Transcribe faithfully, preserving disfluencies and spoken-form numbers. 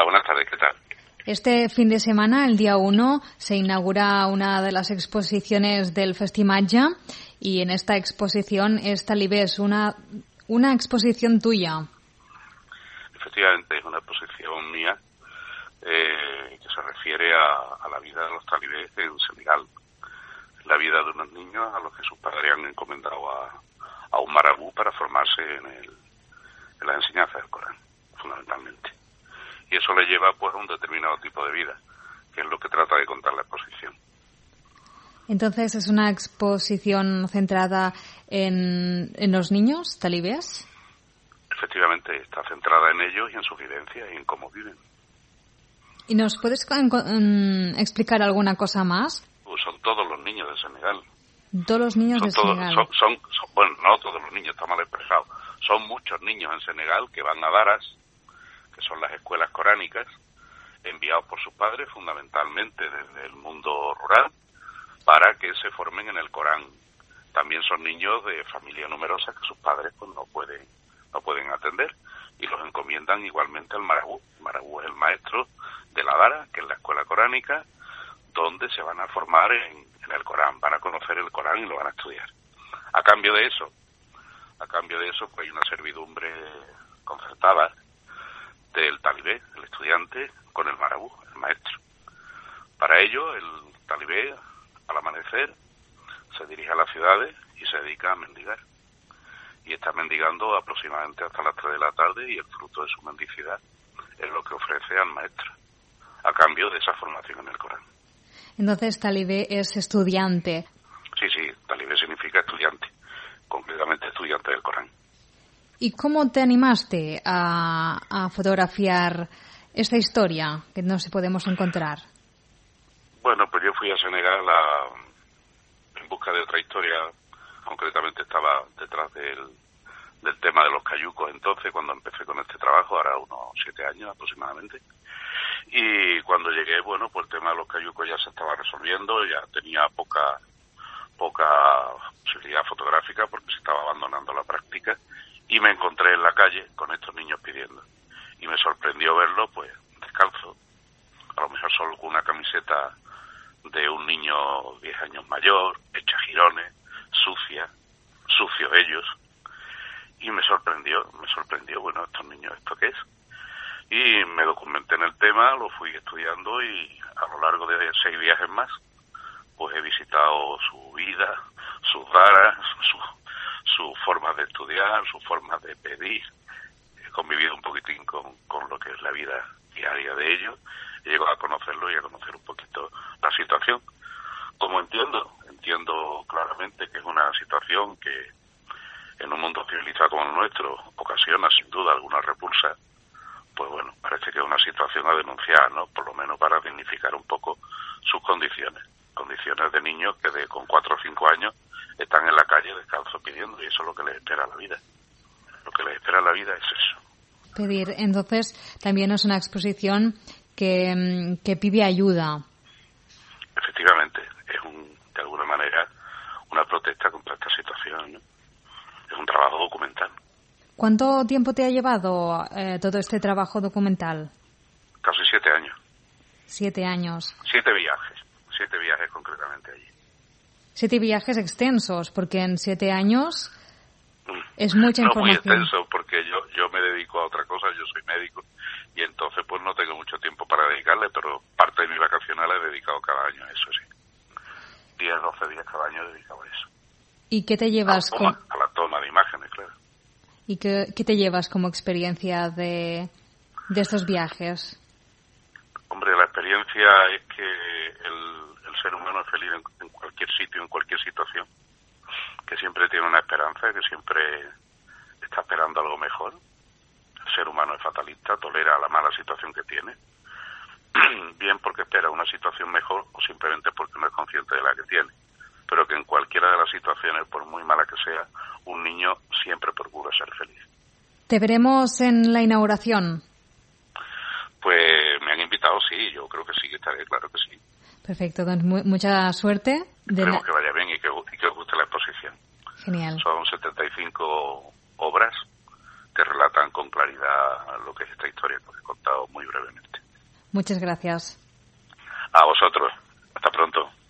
Hola, buenas tardes, ¿qué tal? Este fin de semana, el día uno, se inaugura una de las exposiciones del Festimatge y en esta exposición es Talibés, una, una exposición tuya. Efectivamente, es una exposición mía eh, que se refiere a, a la vida de los talibés en Senegal. La vida de unos niños a los que sus padres han encomendado a, a un marabú para formarse en, el, en la enseñanza del Corán, fundamentalmente. Y eso le lleva pues a un determinado tipo de vida, que es lo que trata de contar la exposición. Entonces, ¿es una exposición centrada en, en los niños talibés? Efectivamente, está centrada en ellos y en sus vivencias y en cómo viven. ¿Y nos puedes um, explicar alguna cosa más? Pues son todos los niños de Senegal. Todos los niños son de todos, Senegal. Son, son, son, bueno, no todos los niños, está mal expresado. Son muchos niños en Senegal que van a Daras, que son las escuelas coránicas, enviados por sus padres fundamentalmente desde el mundo rural, para que se formen en el Corán. También son niños de familias numerosas que sus padres pues no pueden no pueden atender y los encomiendan igualmente al marabú. El marabú es el maestro de la Dara, que es la escuela coránica, donde se van a formar en, en el Corán, van a conocer el Corán y lo van a estudiar. A cambio de eso, a cambio de eso, pues hay una servidumbre concertada del talibé, el estudiante, con el marabú, el maestro. Para ello, el talibé, al amanecer, se dirige a las ciudades y se dedica a mendigar. Y está mendigando aproximadamente hasta las tres de la tarde y el fruto de su mendicidad es lo que ofrece al maestro, a cambio de esa formación en el Corán. Entonces, talibé es estudiante. Sí, sí, talibé significa estudiante, concretamente estudiante del Corán. ¿Y cómo te animaste a, a fotografiar esta historia que no se podemos encontrar? Bueno, pues yo fui a Senegal a, en busca de otra historia. Concretamente estaba detrás del, del tema de los cayucos entonces, cuando empecé con este trabajo, ahora unos siete años aproximadamente. Y cuando llegué, bueno, pues el tema de los cayucos ya se estaba resolviendo, ya tenía poca poca posibilidad fotográfica porque se estaba abandonando la práctica. Y me encontré en la calle con estos niños pidiendo. Y me sorprendió verlos, pues, descalzo. A lo mejor solo con una camiseta de un niño diez años mayor, hecha jirones, sucia, sucios ellos. Y me sorprendió, me sorprendió, bueno, estos niños, ¿esto qué es? Y me documenté en el tema, lo fui estudiando y a lo largo de seis viajes más, pues he visitado su vida, sus daras, sus sus formas de estudiar, sus formas de pedir. He convivido un poquitín con, con lo que es la vida diaria de ellos. He llegado a conocerlo y a conocer un poquito la situación. Como entiendo, entiendo claramente que es una situación que en un mundo civilizado como el nuestro ocasiona sin duda alguna repulsa, pues bueno, parece que es una situación a denunciar, ¿no? Por lo menos para dignificar un poco sus condiciones. Condiciones de niños que de con cuatro o cinco años están en la calle descalzos pidiendo, y eso es lo que les espera la vida. Lo que les espera la vida es eso. Pedir. Entonces, también es una exposición que, que pide ayuda. Efectivamente, es un, de alguna manera una protesta contra esta situación, ¿no? Es un trabajo documental. ¿Cuánto tiempo te ha llevado eh, todo este trabajo documental? Casi siete años. Siete años. Siete viajes, siete viajes concretamente allí. Siete viajes extensos, porque en siete años es mucha no información. No muy extenso, porque yo yo me dedico a otra cosa, yo soy médico, y entonces pues no tengo mucho tiempo para dedicarle, pero parte de mi vacacional la he dedicado cada año a eso, sí. diez, doce días cada año he dedicado a eso. ¿Y qué te llevas? A la toma, con... a la toma de imágenes, claro. ¿Y qué, qué te llevas como experiencia de, de estos viajes? Hombre, la experiencia es que el, el ser humano es feliz en, en cualquier sitio, en cualquier situación, que siempre tiene una esperanza, que siempre está esperando algo mejor. El ser humano es fatalista, tolera la mala situación que tiene, bien porque espera una situación mejor o simplemente porque no es consciente de la que tiene. Pero que en cualquiera de las situaciones, por muy mala que sea, un niño siempre procura ser feliz. ¿Te veremos en la inauguración? Pues me han invitado, sí, yo creo que sí, que estaré, claro que sí. Perfecto, doncs mu- mucha suerte. Esperemos De... que vaya bien y que, y que os guste la exposición. Genial. Son setenta y cinco obras que relatan con claridad lo que es esta historia que os he contado muy brevemente. Muchas gracias. A vosotros. Hasta pronto.